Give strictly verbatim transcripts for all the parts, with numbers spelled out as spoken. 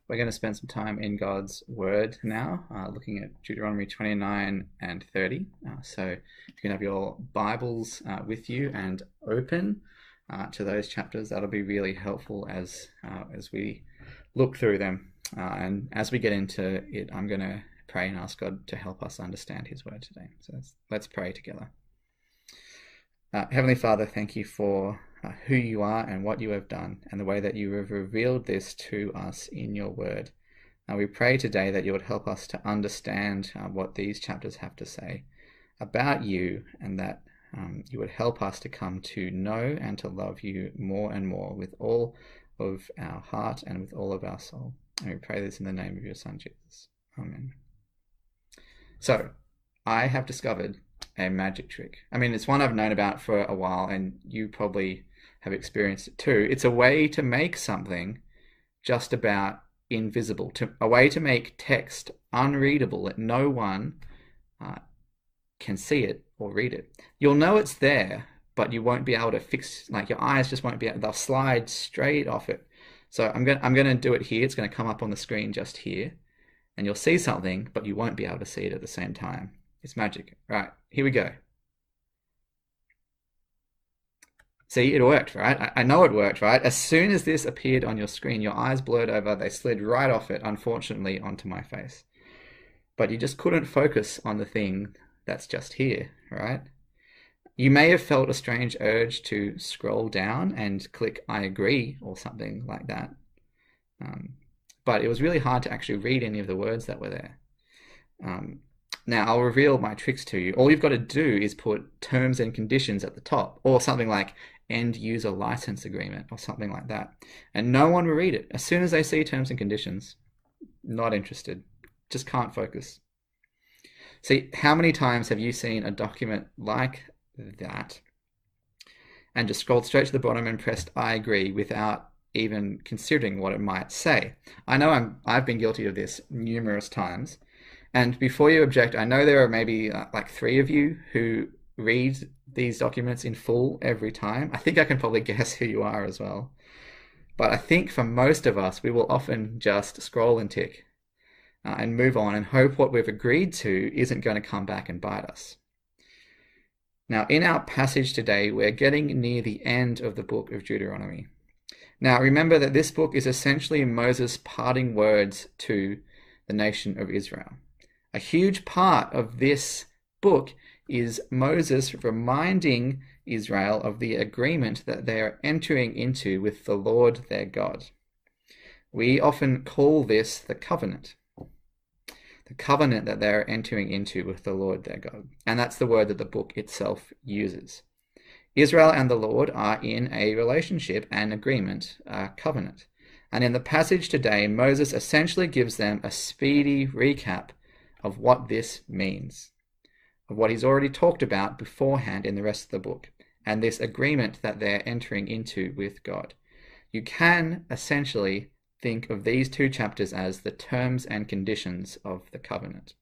We're going to spend some time in God's Word now, uh, looking at Deuteronomy twenty-nine and thirty. Uh, so if you can have your Bibles uh, with you and open uh, to those chapters, that'll be really helpful as uh, as we look through them. Uh, and as we get into it, I'm going to pray and ask God to help us understand His Word today. So let's, let's pray together. Uh, Heavenly Father, thank you for uh, who you are and what you have done and the way that you have revealed this to us in your word. Uh, we pray today that you would help us to understand uh, what these chapters have to say about you, and that um, you would help us to come to know and to love you more and more with all of our heart and with all of our soul. And we pray this in the name of your Son, Jesus. Amen. So, I have discovered a magic trick. I mean, it's one I've known about for a while, and you probably have experienced it too. It's a way to make something just about invisible, to a way to make text unreadable, that no one uh, can see it or read it. You'll know it's there, but you won't be able to fix, like your eyes just won't be able, they'll slide straight off it. So I'm going I'm going to do it here. It's going to come up on the screen just here, and you'll see something, but you won't be able to see it at the same time. It's magic. Right, here we go. See, it worked, right? I know it worked, right? As soon as this appeared on your screen, your eyes blurred over, they slid right off it, unfortunately, onto my face. But you just couldn't focus on the thing that's just here, right? You may have felt a strange urge to scroll down and click I agree or something like that. Um, but it was really hard to actually read any of the words that were there. Um, Now, I'll reveal my tricks to you. All you've got to do is put terms and conditions at the top, or something like end user license agreement or something like that. And no one will read it. As soon as they see terms and conditions, not interested, just can't focus. See, how many times have you seen a document like that and just scrolled straight to the bottom and pressed I agree without even considering what it might say? I know I'm, I've been guilty of this numerous times. And before you object, I know there are maybe uh, like three of you who read these documents in full every time. I think I can probably guess who you are as well. But I think for most of us, we will often just scroll and tick uh, and move on and hope what we've agreed to isn't going to come back and bite us. Now, in our passage today, we're getting near the end of the book of Deuteronomy. Now, remember that this book is essentially Moses' parting words to the nation of Israel. A huge part of this book is Moses reminding Israel of the agreement that they are entering into with the Lord their God. We often call this the covenant. The covenant that they are entering into with the Lord their God. And that's the word that the book itself uses. Israel and the Lord are in a relationship, an agreement, a covenant. And in the passage today, Moses essentially gives them a speedy recap of what this means, of what he's already talked about beforehand in the rest of the book, and this agreement that they're entering into with God. You can essentially think of these two chapters as the terms and conditions of the covenant.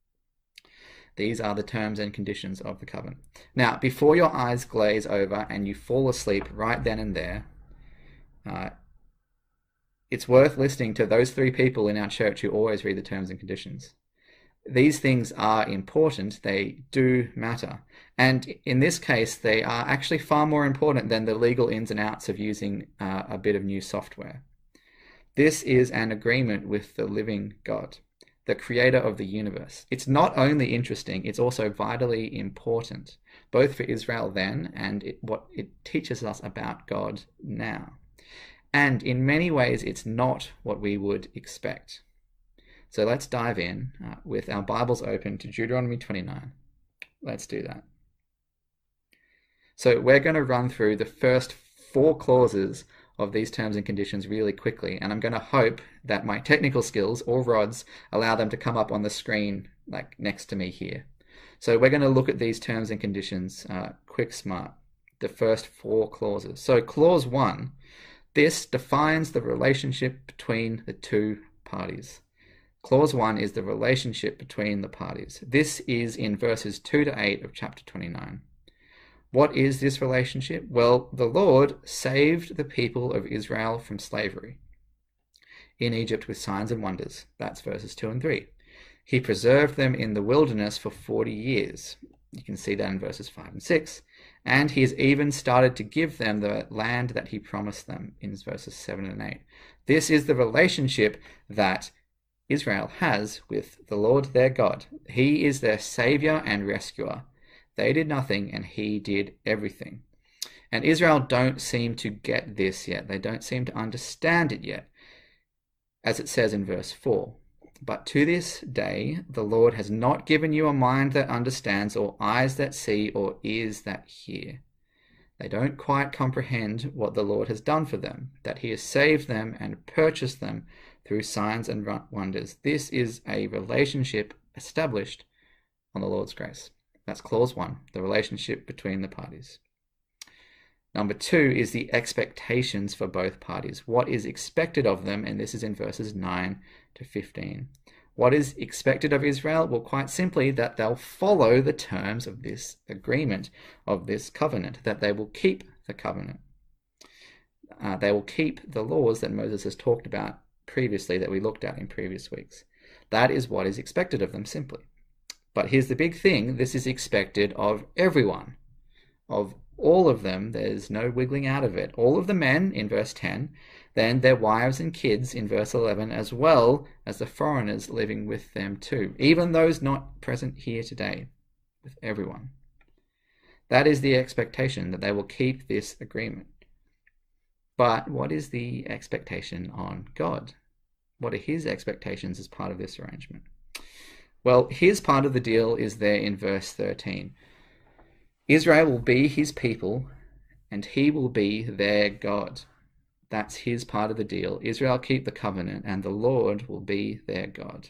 These are the terms and conditions of the covenant. Now, before your eyes glaze over and you fall asleep right then and there, uh, it's worth listening to those three people in our church who always read the terms and conditions. These things are important, they do matter. And in this case, they are actually far more important than the legal ins and outs of using uh, a bit of new software. This is an agreement with the living God, the creator of the universe. It's not only interesting, it's also vitally important, both for Israel then and it, what it teaches us about God now. And in many ways, it's not what we would expect. So let's dive in uh, with our Bibles open to Deuteronomy twenty-nine. Let's do that. So we're going to run through the first four clauses of these terms and conditions really quickly, and I'm going to hope that my technical skills or rods allow them to come up on the screen like next to me here. So we're going to look at these terms and conditions uh, quick smart, the first four clauses. So clause one, this defines the relationship between the two parties. Clause one is the relationship between the parties. This is in verses two to eight of chapter twenty-nine. What is this relationship? Well, the Lord saved the people of Israel from slavery. in Egypt with signs and wonders. That's verses two and three. He preserved them in the wilderness for forty years. You can see that in verses five and six. And he has even started to give them the land that he promised them in verses seven and eight. This is the relationship that Israel has with the Lord their God. He is their savior and rescuer. They did nothing and he did everything. And Israel don't seem to get this yet. They don't seem to understand it yet. As it says in verse four, but to this day the Lord has not given you a mind that understands, or eyes that see, or ears that hear. They don't quite comprehend what the Lord has done for them, that he has saved them and purchased them through signs and wonders. This is a relationship established on the Lord's grace. That's clause one, the relationship between the parties. Number two is the expectations for both parties. What is expected of them? And this is in verses nine to fifteen. What is expected of Israel? Well, quite simply, that they'll follow the terms of this agreement, of this covenant, that they will keep the covenant. Uh, they will keep the laws that Moses has talked about previously, that we looked at in previous weeks. That is what is expected of them, simply. But here's the big thing. This is expected of everyone, of all of them. There's no wiggling out of it. All of the men in verse ten, then their wives and kids in verse eleven, as well as the foreigners living with them too, even those not present here today, with everyone. That is the expectation, that they will keep this agreement. But what is the expectation on God? What are his expectations as part of this arrangement? Well, his part of the deal is there in verse thirteen. Israel will be his people, and he will be their God. That's his part of the deal. Israel keep the covenant, and the Lord will be their God.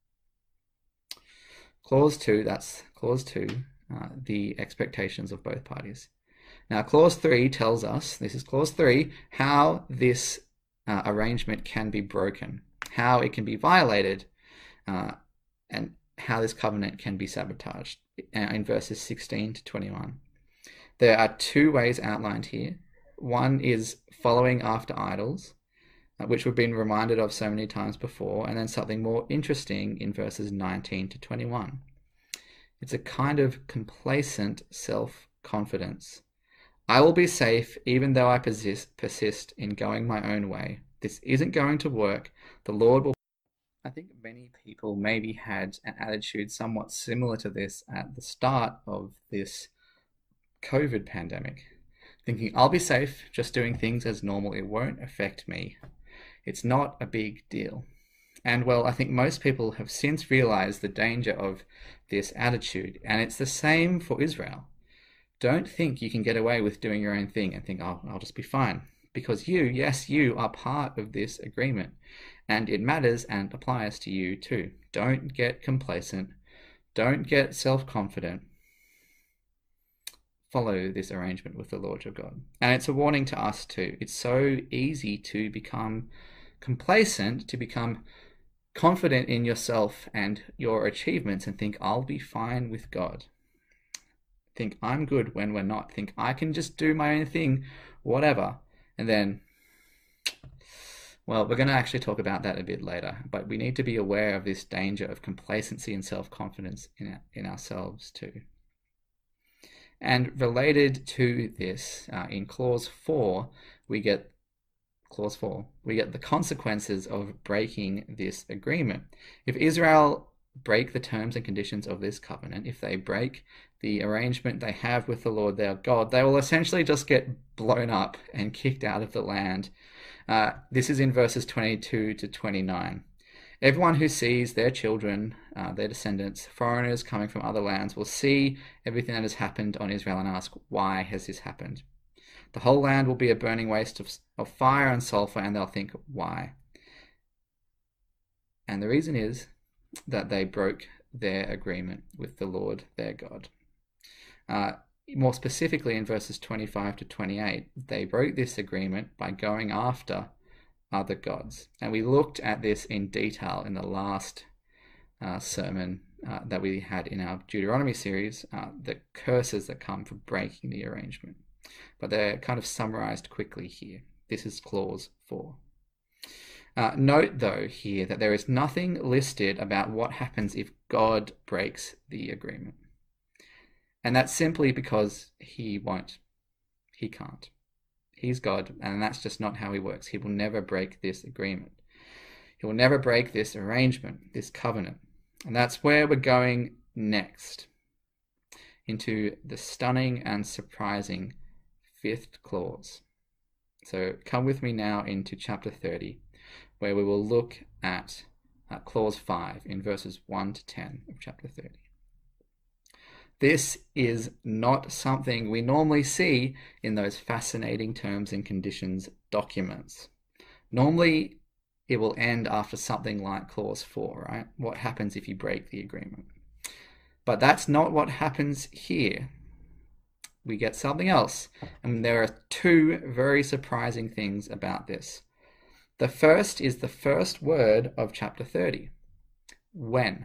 Clause two, that's clause two, uh, the expectations of both parties. Now, clause three tells us, this is clause three, how this uh, arrangement can be broken, how it can be violated, uh, and how this covenant can be sabotaged in verses sixteen to twenty-one. There are two ways outlined here. One is following after idols, which we've been reminded of so many times before, and then something more interesting in verses nineteen to twenty-one. It's a kind of complacent self-confidence. I will be safe even though I persist, persist in going my own way. This isn't going to work. The Lord will... I think many people maybe had an attitude somewhat similar to this at the start of this COVID pandemic, thinking I'll be safe just doing things as normal. It won't affect me. It's not a big deal. And well, I think most people have since realized the danger of this attitude, and it's the same for Israel. Don't think you can get away with doing your own thing and think, oh, I'll just be fine. Because you, yes, you are part of this agreement, and it matters and applies to you too. Don't get complacent. Don't get self-confident. Follow this arrangement with the Lord your God. And it's a warning to us too. It's so easy to become complacent, to become confident in yourself and your achievements and think, I'll be fine with God. Think I'm good when we're not. Think I can just do my own thing, whatever. And then, well, we're going to actually talk about that a bit later, but we need to be aware of this danger of complacency and self-confidence in, in ourselves too. And related to this, uh, in clause four, we get clause four, we get the consequences of breaking this agreement. If Israel break the terms and conditions of this covenant, if they break the arrangement they have with the Lord their God, they will essentially just get blown up and kicked out of the land. Uh, this is in verses twenty-two to twenty-nine. Everyone who sees their children, uh, their descendants, foreigners coming from other lands, will see everything that has happened on Israel and ask, why has this happened? The whole land will be a burning waste of, of fire and sulfur, and they'll think, why? And the reason is that they broke their agreement with the Lord their God. Uh, more specifically in verses twenty-five to twenty-eight, they broke this agreement by going after other gods. And we looked at this in detail in the last uh, sermon uh, that we had in our Deuteronomy series, uh, the curses that come from breaking the arrangement. But they're kind of summarized quickly here. This is clause four. Uh, note, though, here that there is nothing listed about what happens if God breaks the agreement. And that's simply because he won't. He can't. He's God, and that's just not how he works. He will never break this agreement. He will never break this arrangement, this covenant. And that's where we're going next, into the stunning and surprising fifth clause. So come with me now into chapter thirty, where we will look at uh, clause five in verses one to ten of chapter thirty. This is not something we normally see in those fascinating terms and conditions documents. Normally, it will end after something like clause four, right? What happens if you break the agreement? But that's not what happens here. We get something else, and there are two very surprising things about this. The first is the first word of chapter thirty, when.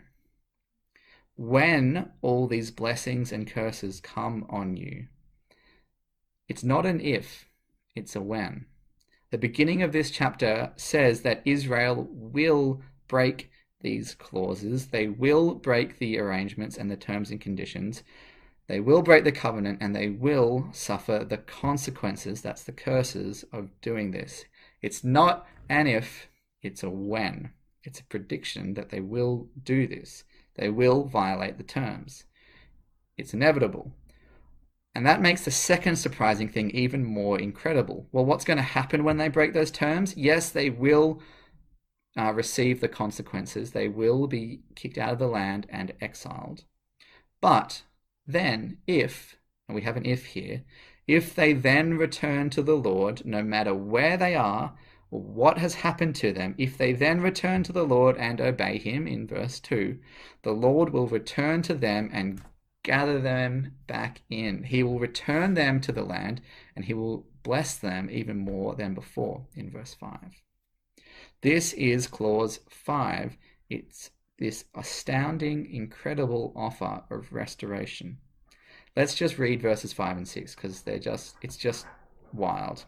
When all these blessings and curses come on you. It's not an if, it's a when. The beginning of this chapter says that Israel will break these clauses. They will break the arrangements and the terms and conditions. They will break the covenant, and they will suffer the consequences, that's the curses, of doing this. It's not an if, it's a when. It's a prediction that they will do this. They will violate the terms. It's inevitable. And that makes the second surprising thing even more incredible. Well, what's going to happen when they break those terms? Yes, they will uh, receive the consequences. They will be kicked out of the land and exiled. But then if, and we have an if here, if they then return to the Lord, no matter where they are, or what has happened to them, if they then return to the Lord and obey him, in verse two, the Lord will return to them and gather them back in. He will return them to the land, and he will bless them even more than before, in verse five. This is clause five. It's this astounding, incredible offer of restoration. Let's just read verses five and six, because they're just it's just wild.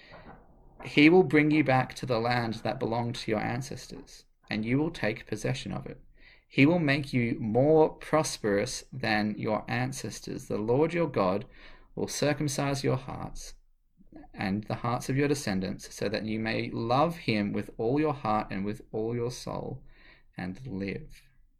He will bring you back to the land that belonged to your ancestors, and you will take possession of it. He will make you more prosperous than your ancestors. The Lord your God will circumcise your hearts and the hearts of your descendants, so that you may love him with all your heart and with all your soul, and live.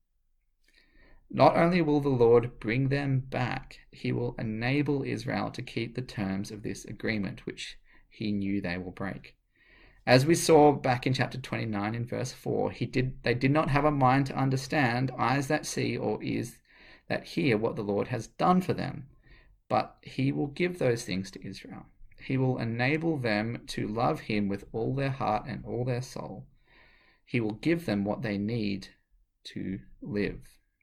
Not only will the Lord bring them back, he will enable Israel to keep the terms of this agreement, which he knew they will break. As we saw back in chapter twenty-nine in verse four, he did they did not have a mind to understand, eyes that see or ears that hear what the Lord has done for them. But he will give those things to Israel. He will enable them to love him with all their heart and all their soul. He will give them what they need to live.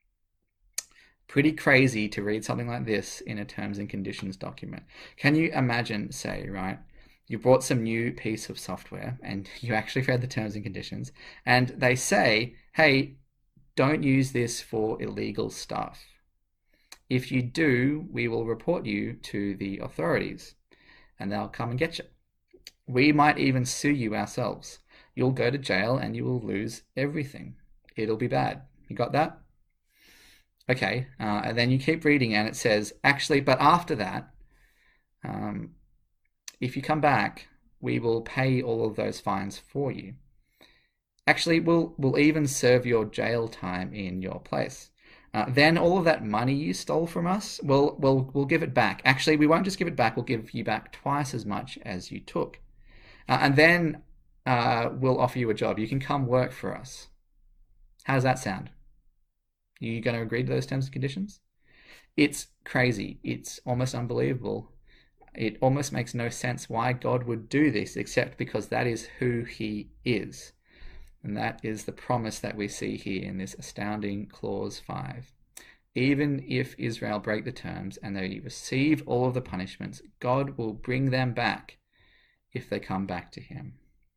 Pretty crazy to read something like this in a terms and conditions document. Can you imagine, say, right, you bought some new piece of software and you actually read the terms and conditions, and they say, hey, don't use this for illegal stuff. If you do, we will report you to the authorities and they'll come and get you. We might even sue you ourselves. You'll go to jail and you will lose everything. It'll be bad. You got that? Okay, uh, and then you keep reading and it says, actually, but after that, um, if you come back, we will pay all of those fines for you. Actually, we'll, we'll even serve your jail time in your place. Uh, then all of that money you stole from us, we'll, we'll, we'll give it back. Actually, we won't just give it back, we'll give you back twice as much as you took. Uh, and then uh, we'll offer you a job. You can come work for us. How does that sound? You going to agree to those terms and conditions? It's crazy. It's almost unbelievable. It almost makes no sense why God would do this, except because that is who he is. And that is the promise that we see here in this astounding clause five. Even if Israel break the terms and they receive all of the punishments, God will bring them back if they come back to him.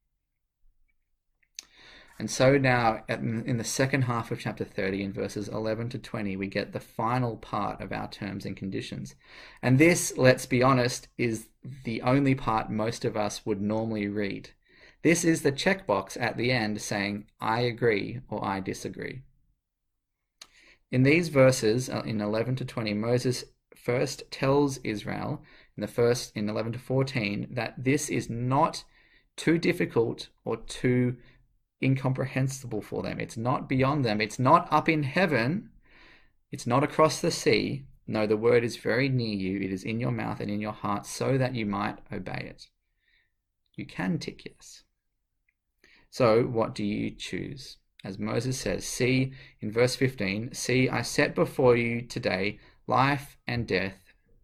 And so now, in the second half of chapter thirty, in verses eleven to twenty, we get the final part of our terms and conditions. And this, let's be honest, is the only part most of us would normally read. This is the checkbox at the end saying, I agree or I disagree. In these verses, in eleven to twenty, Moses first tells Israel, in the first, in eleven to fourteen, that this is not too difficult or too incomprehensible for them. It's not beyond them. It's not up in heaven. It's not across the sea. No, the word is very near you. It is in your mouth and in your heart so that you might obey it. You can tick yes. So what do you choose? As Moses says, see, in verse fifteen, see, I set before you today life and death.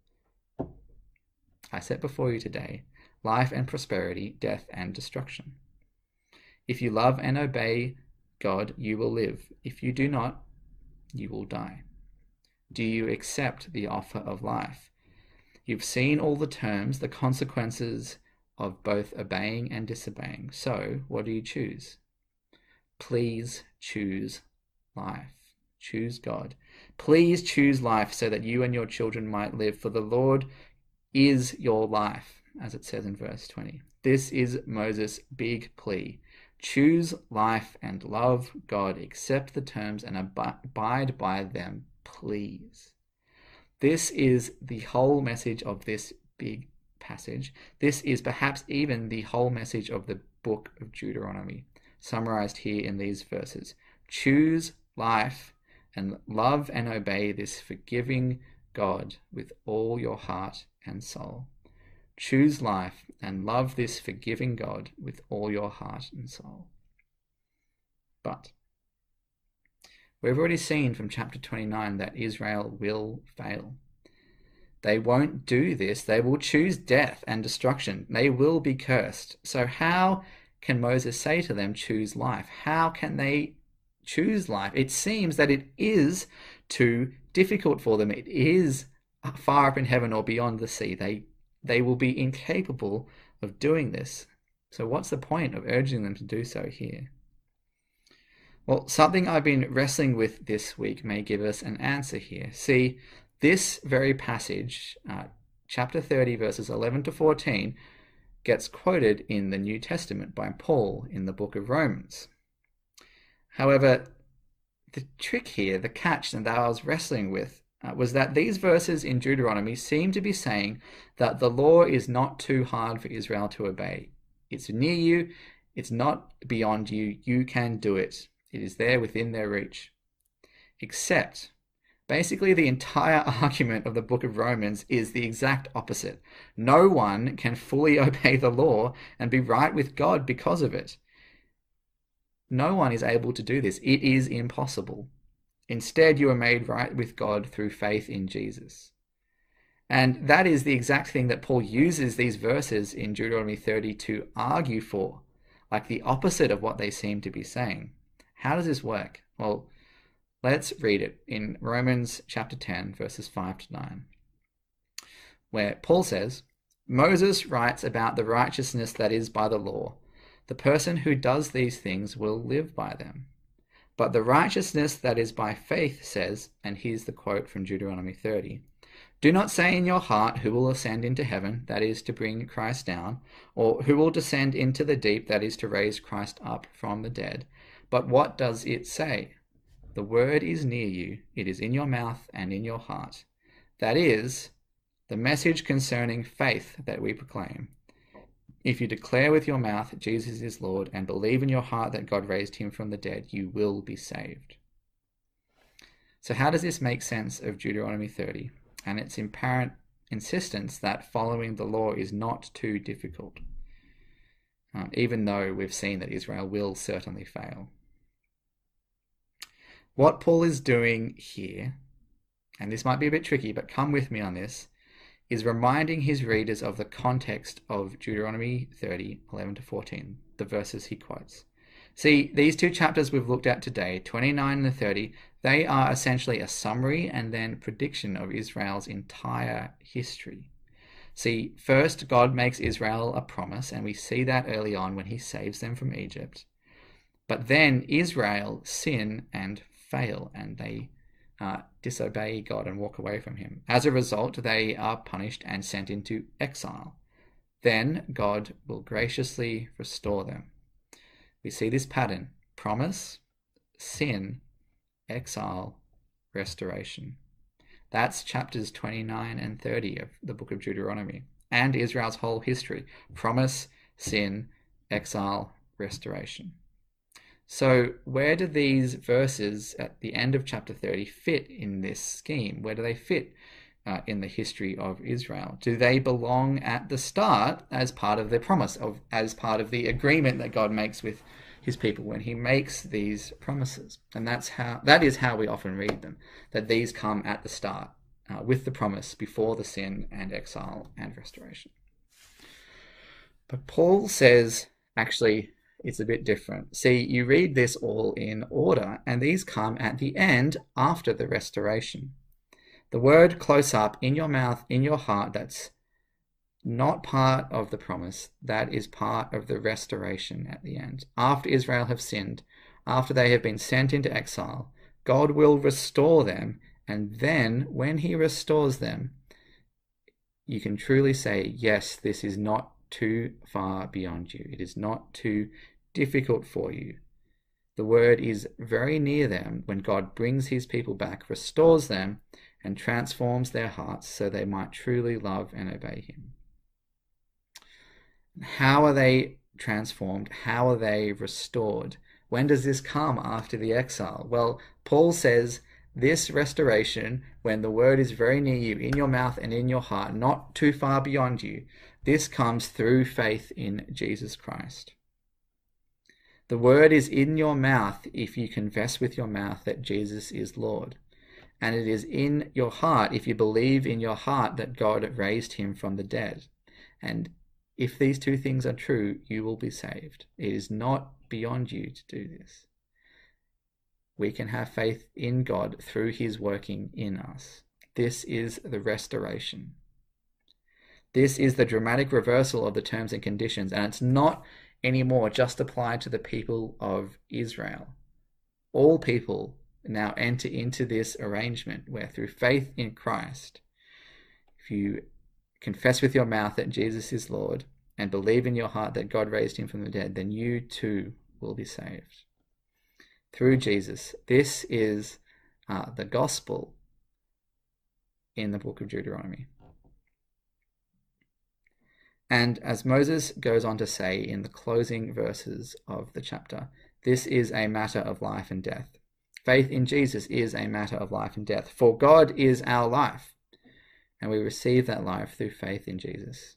I set before you today life and prosperity, death and destruction. If you love and obey God, you will live. If you do not, you will die. Do you accept the offer of life? You've seen all the terms, the consequences of both obeying and disobeying. So, what do you choose? Please choose life. Choose God. Please choose life so that you and your children might live, for the Lord is your life, as it says in verse twenty. This is Moses' big plea. Choose life and love God. Accept the terms and abide by them, please. This is the whole message of this big passage. This is perhaps even the whole message of the book of Deuteronomy, summarized here in these verses. Choose life and love and obey this forgiving God with all your heart and soul. Choose life and love this forgiving God with all your heart and soul. But we've already seen from chapter twenty-nine that Israel will fail. They won't do this. They will choose death and destruction. They will be cursed. So how can Moses say to them, choose life? How can they choose life? It seems that it is too difficult for them. It is far up in heaven or beyond the sea. They, they will be incapable of doing this. So what's the point of urging them to do so here? Well, something I've been wrestling with this week may give us an answer here. See, this very passage, uh, chapter thirty, verses eleven to fourteen, gets quoted in the New Testament by Paul in the book of Romans. However, the trick here, the catch that I was wrestling with, uh, was that these verses in Deuteronomy seem to be saying that the law is not too hard for Israel to obey. It's near you, it's not beyond you, you can do it. It is there within their reach. Except, basically the entire argument of the book of Romans is the exact opposite. No one can fully obey the law and be right with God because of it. No one is able to do this. It is impossible. Instead, you are made right with God through faith in Jesus. And that is the exact thing that Paul uses these verses in Deuteronomy thirty to argue for, like the opposite of what they seem to be saying. How does this work? Well, let's read it in Romans chapter ten, verses five to nine, where Paul says, Moses writes about the righteousness that is by the law. The person who does these things will live by them. But the righteousness that is by faith says, and here's the quote from Deuteronomy thirty, do not say in your heart who will ascend into heaven, that is to bring Christ down, or who will descend into the deep, that is to raise Christ up from the dead. But what does it say? The word is near you, it is in your mouth and in your heart. That is the message concerning faith that we proclaim. If you declare with your mouth Jesus is Lord and believe in your heart that God raised him from the dead, you will be saved. So how does this make sense of Deuteronomy thirty and its apparent insistence that following the law is not too difficult, um, even though we've seen that Israel will certainly fail? What Paul is doing here, and this might be a bit tricky, but come with me on this, is reminding his readers of the context of Deuteronomy thirty, eleven to fourteen, the verses he quotes. See, these two chapters we've looked at today, twenty-nine and thirty, they are essentially a summary and then prediction of Israel's entire history. See, first, God makes Israel a promise, and we see that early on when he saves them from Egypt. But then Israel sin and fail, and they uh, disobey God and walk away from him. As a result, they are punished and sent into exile. then God will graciously restore them. We see this pattern: promise, sin, exile, restoration. That's chapters twenty-nine and thirty of the book of Deuteronomy, and Israel's whole history: promise, sin, exile, restoration. So where do these verses at the end of chapter thirty fit in this scheme? Where do they fit uh, in the history of Israel? Do they belong at the start as part of the promise, of as part of the agreement that God makes with his people when he makes these promises? And that's how that is how we often read them, that these come at the start uh, with the promise before the sin and exile and restoration. But Paul says, actually, it's a bit different. See, you read this all in order, and these come at the end after the restoration. The word close up, in your mouth, in your heart, that's not part of the promise. That is part of the restoration at the end. After Israel have sinned, after they have been sent into exile, God will restore them, and then when he restores them, you can truly say, yes, this is not too far beyond you. It is not too difficult for you. The word is very near them when God brings his people back, restores them, and transforms their hearts so they might truly love and obey him. How are they transformed? How are they restored? When does this come after the exile? Well, Paul says this restoration, when the word is very near you, in your mouth and in your heart, not too far beyond you, this comes through faith in Jesus Christ. The word is in your mouth if you confess with your mouth that Jesus is Lord. And it is in your heart if you believe in your heart that God raised him from the dead. And if these two things are true, you will be saved. It is not beyond you to do this. We can have faith in God through his working in us. This is the restoration. This is the dramatic reversal of the terms and conditions, and it's not anymore just applied to the people of Israel. All people now enter into this arrangement where through faith in Christ, if you confess with your mouth that Jesus is Lord and believe in your heart that God raised him from the dead, then you too will be saved. Through Jesus. This is uh, the gospel in the book of Deuteronomy. And as Moses goes on to say in the closing verses of the chapter, this is a matter of life and death. Faith in Jesus is a matter of life and death. For God is our life, and we receive that life through faith in Jesus.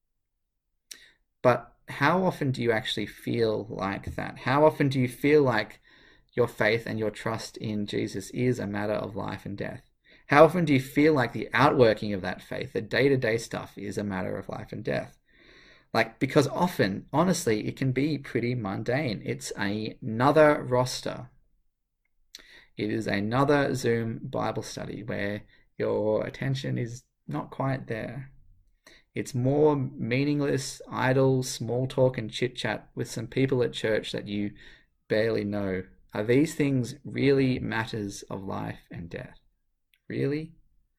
But how often do you actually feel like that? How often do you feel like your faith and your trust in Jesus is a matter of life and death? How often do you feel like the outworking of that faith, the day-to-day stuff, is a matter of life and death? Like, because often, honestly, it can be pretty mundane. It's a, another roster. It is another Zoom Bible study where your attention is not quite there. It's more meaningless, idle, small talk and chit-chat with some people at church that you barely know. Are these things really matters of life and death? Really?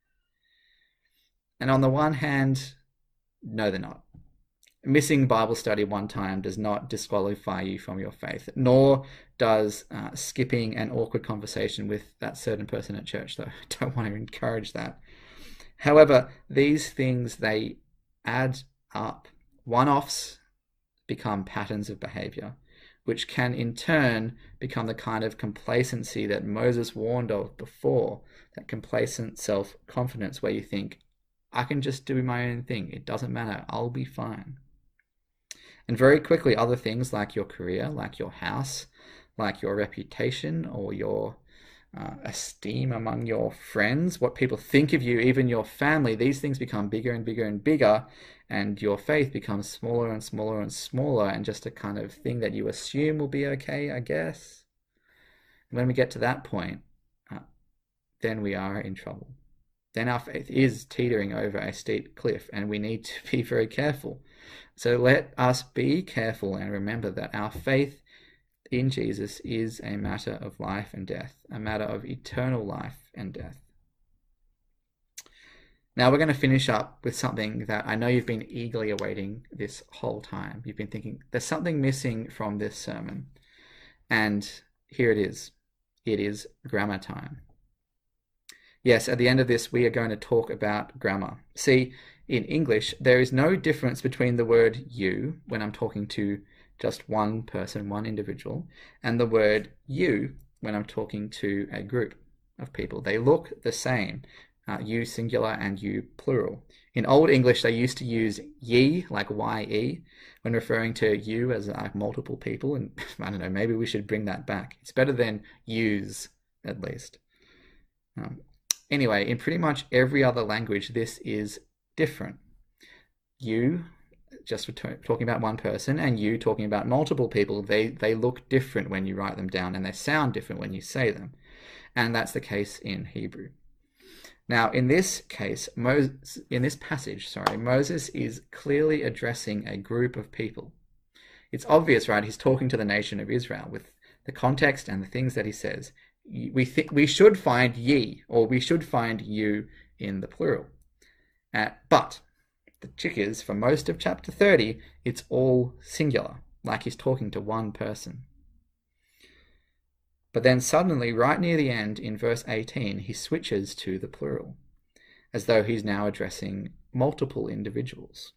And on the one hand, no, they're not. Missing Bible study one time does not disqualify you from your faith, nor does uh, skipping an awkward conversation with that certain person at church, though. I don't want to encourage that. However, these things, they add up. One-offs become patterns of behavior, which can in turn become the kind of complacency that Moses warned of before, that complacent self-confidence where you think, I can just do my own thing. It doesn't matter. I'll be fine. And very quickly, other things like your career, like your house, like your reputation or your uh, esteem among your friends, what people think of you, even your family, these things become bigger and bigger and bigger, and your faith becomes smaller and smaller and smaller, and just a kind of thing that you assume will be okay, I guess. And when we get to that point, uh, then we are in trouble. Then our faith is teetering over a steep cliff, and we need to be very careful. So let us be careful and remember that our faith in Jesus is a matter of life and death, a matter of eternal life and death. Now we're going to finish up with something that I know you've been eagerly awaiting this whole time. You've been thinking, there's something missing from this sermon. And here it is. It is grammar time. Yes, at the end of this, we are going to talk about grammar. See, in English, there is no difference between the word you, when I'm talking to just one person, one individual, and the word you, when I'm talking to a group of people. They look the same. Uh, you singular and you plural. In Old English, they used to use ye, like Y E, when referring to you as like multiple people. And I don't know, maybe we should bring that back. It's better than use, at least. Um, anyway, in pretty much every other language, this is different. You, just for talking about one person, and you talking about multiple people, they, they look different when you write them down, and they sound different when you say them. And that's the case in Hebrew. Now, in this case, Moses, in this passage, sorry, Moses is clearly addressing a group of people. It's obvious, right? He's talking to the nation of Israel with the context and the things that he says. We think we should find ye, or we should find you in the plural. Uh, but the trick is, for most of chapter thirty, it's all singular, like he's talking to one person. But then suddenly, right near the end, in verse eighteen, he switches to the plural, as though he's now addressing multiple individuals.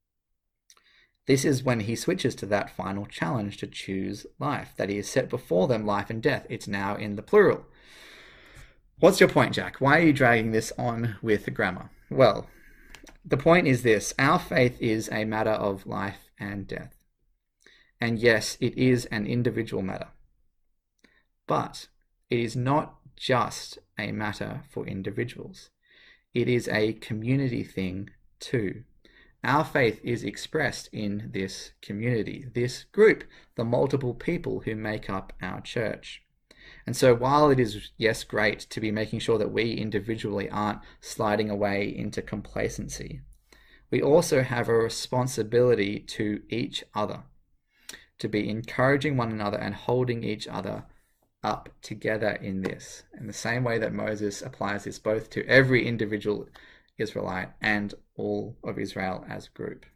This is when he switches to that final challenge to choose life, that he has set before them life and death. It's now in the plural. What's your point, Jack? Why are you dragging this on with grammar? Well, the point is this. Our faith is a matter of life and death. And yes, it is an individual matter. But it is not just a matter for individuals. It is a community thing too. Our faith is expressed in this community, this group, the multiple people who make up our church. And so while it is, yes, great to be making sure that we individually aren't sliding away into complacency, we also have a responsibility to each other, to be encouraging one another and holding each other up together in this, in the same way that Moses applies this both to every individual Israelite and all of Israel as a group.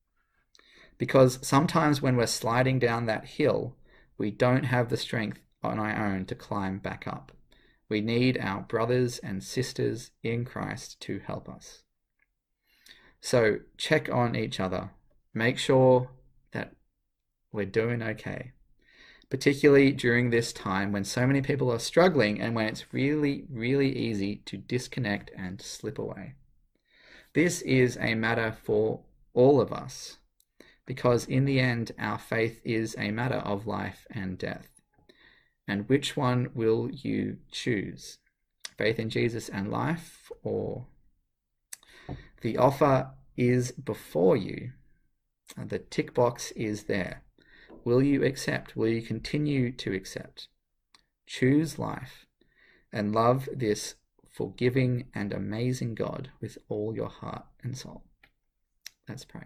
Because sometimes when we're sliding down that hill, we don't have the strength on our own to climb back up. We need our brothers and sisters in Christ to help us. So check on each other. Make sure that we're doing okay. Particularly during this time when so many people are struggling and when it's really, really easy to disconnect and slip away. This is a matter for all of us, because in the end, our faith is a matter of life and death. And which one will you choose? Faith in Jesus and life, or the offer is before you, the tick box is there. Will you accept? Will you continue to accept? Choose life and love this forgiving and amazing God with all your heart and soul. Let's pray.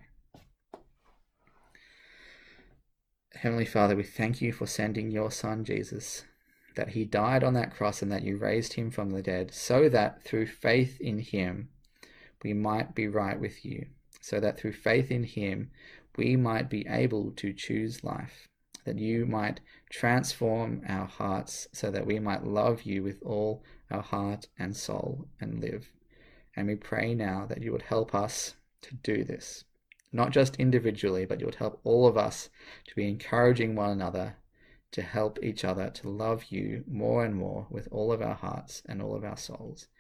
Heavenly Father, we thank you for sending your Son, Jesus, that he died on that cross and that you raised him from the dead, so that through faith in him, we might be right with you, so that through faith in him, we might be able to choose life, that you might transform our hearts so that we might love you with all our heart and soul and live. And we pray now that you would help us to do this, not just individually, but you would help all of us to be encouraging one another, to help each other to love you more and more with all of our hearts and all of our souls.